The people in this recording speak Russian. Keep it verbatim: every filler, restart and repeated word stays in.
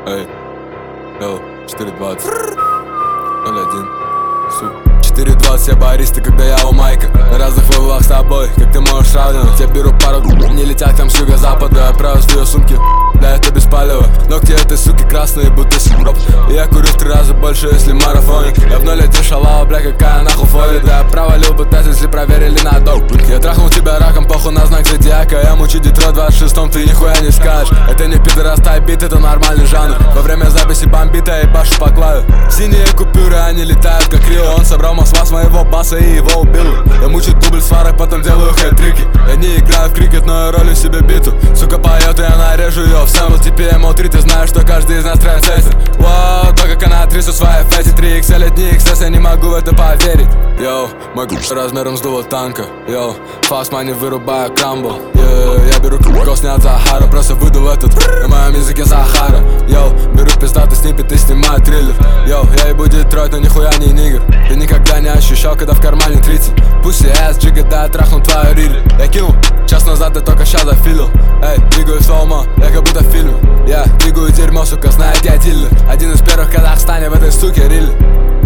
Эй, Л, четыре двадцать, ноль один, сука. четыре двадцать, я бариста, когда я у Майка. На разных левелах с тобой, как ты можешь сравнивать. Я беру пару, не летят там с юго-запада. Я правда ее сумки, да это без палева. Ногти этой суки красные, будто сироп. И я курю в три раза больше, если марафоник. Я в ноль один шалава, бля, какая нахуй фоли. Да я провалил бы тест, если проверили на доп. Я трахнул тебя раком, похуй на знак зодиака. Я мучу Детройт в двадцать шестом, ты нихуя не скажешь. Это не пидорас, тайп-бит, это нормальный жанр. Во время записи бомбита и башу по клаве. Синие купюры, они летают как Рио. Он собрал масла с моего баса и его убил. Я мучу дубль с фарой, потом делаю хэт-трики. Я не играю в крикет, но я ролю себе биту. Сука поет, и я нарежу ее в сэмпл. Теперь эм три, ты знаешь, что каждый из нас трендсеттер. Вау, то как она трясет свои фэти. три икс эль, одни икс эс, я не могу в это поверить. Йоу, мой губ размером сдуло танка. Йоу, фаст мани вырубаю крамбл. Yeah, я беру круг, снят Захара. Просто выйду в этот, на моем языке Сахара. Йоу, беру пиздатый снипет и снимаю триллер. Йоу, я ебу Детройт, но нихуя не нигер. Ты никогда не ощущал, когда в кармане тридцать. Пусть я эс, джига, да я трахнул твою рили. Я кинул час назад, и только щас зафилил. Эй, двигаю слоумо, я как будто в фильме. Я двигаю дерьмо, сука, знает я дилер. Один из первых в Казахстане в этой суке рили.